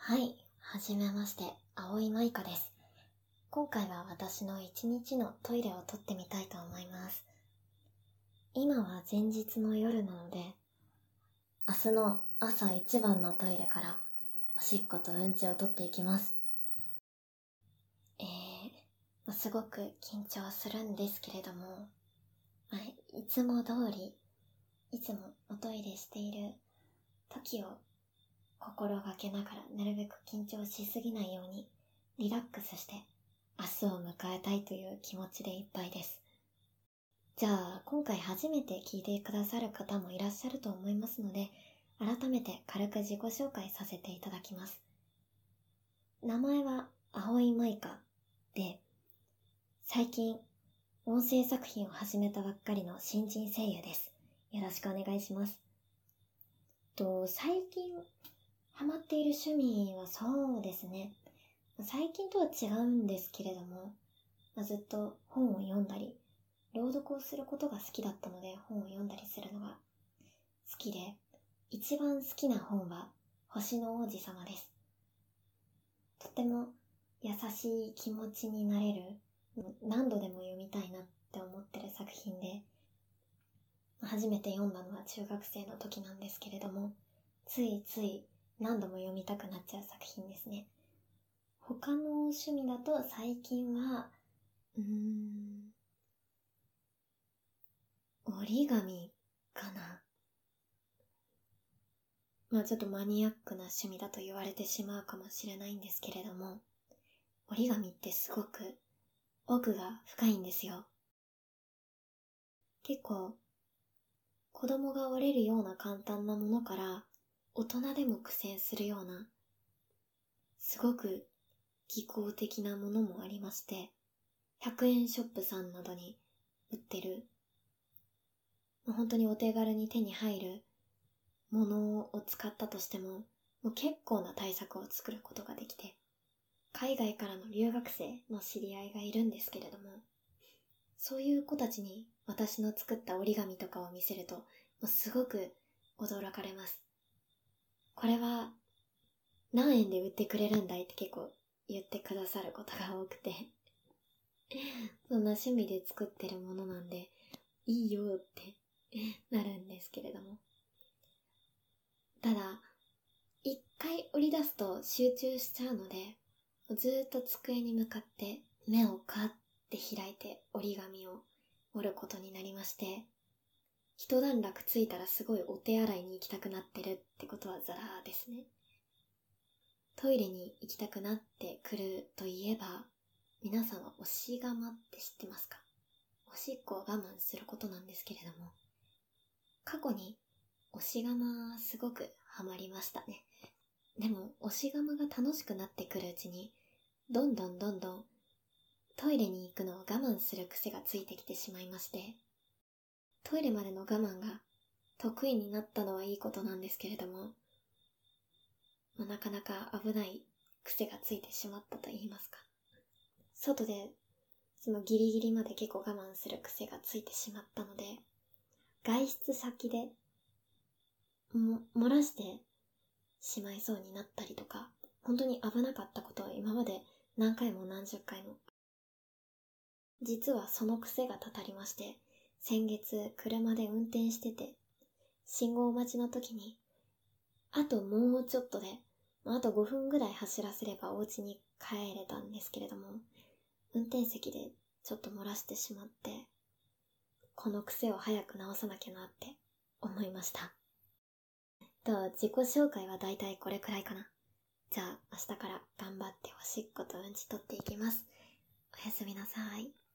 はい、はじめまして、葵舞香です。今回は私の一日のトイレを撮ってみたいと思います。今は前日の夜なので、明日の朝一番のトイレからおしっことうんちを取っていきます。すごく緊張するんですけれども、いつも通り、いつもおトイレしている時を心がけながらなるべく緊張しすぎないようにリラックスして明日を迎えたいという気持ちでいっぱいです。じゃあ今回初めて聞いてくださる方もいらっしゃると思いますので、改めて軽く自己紹介させていただきます。名前は葵舞香で、最近音声作品を始めたばっかりの新人声優です。よろしくお願いします。最近ハマっている趣味はそうですね。最近とは違うんですけれども、ずっと本を読んだり、朗読をすることが好きだったので本を読んだりするのが好きで、一番好きな本は星の王子様です。とても優しい気持ちになれる、何度でも読みたいなって思ってる作品で、初めて読んだのは中学生の時なんですけれども、ついつい何度も読みたくなっちゃう作品ですね。他の趣味だと最近は、折り紙かな。ちょっとマニアックな趣味だと言われてしまうかもしれないんですけれども、折り紙ってすごく奥が深いんですよ。結構、子供が折れるような簡単なものから、大人でも苦戦するような、すごく技巧的なものもありまして、100円ショップさんなどに売ってる、本当にお手軽に手に入るものを使ったとしても、結構な対策を作ることができて、海外からの留学生の知り合いがいるんですけれども、そういう子たちに私の作った折り紙とかを見せると、すごく驚かれます。これは何円で売ってくれるんだいって結構言ってくださることが多くてそんな趣味で作ってるものなんでいいよってなるんですけれども、ただ一回折り出すと集中しちゃうので、ずーっと机に向かって目をカッて開いて折り紙を折ることになりまして、一段落ついたらすごいお手洗いに行きたくなってるってことはザラですね。トイレに行きたくなってくるといえば、皆さんは押し釜って知ってますか？おしっこを我慢することなんですけれども、過去に押し釜すごくハマりましたね。でも押し釜が楽しくなってくるうちに、どんどんトイレに行くのを我慢する癖がついてきてしまいまして、トイレまでの我慢が得意になったのはいいことなんですけれども、なかなか危ない癖がついてしまったと言いますか。外でそのギリギリまで結構我慢する癖がついてしまったので、外出先で漏らしてしまいそうになったりとか、本当に危なかったことは今まで何回も何十回も。実はその癖がたたりまして、先月車で運転してて、信号待ちの時に、あともうちょっとで、あと5分ぐらい走らせればお家に帰れたんですけれども、運転席でちょっと漏らしてしまって、この癖を早く直さなきゃなって思いました。自己紹介はだいたいこれくらいかな。じゃあ明日から頑張っておしっことうんち取っていきます。おやすみなさい。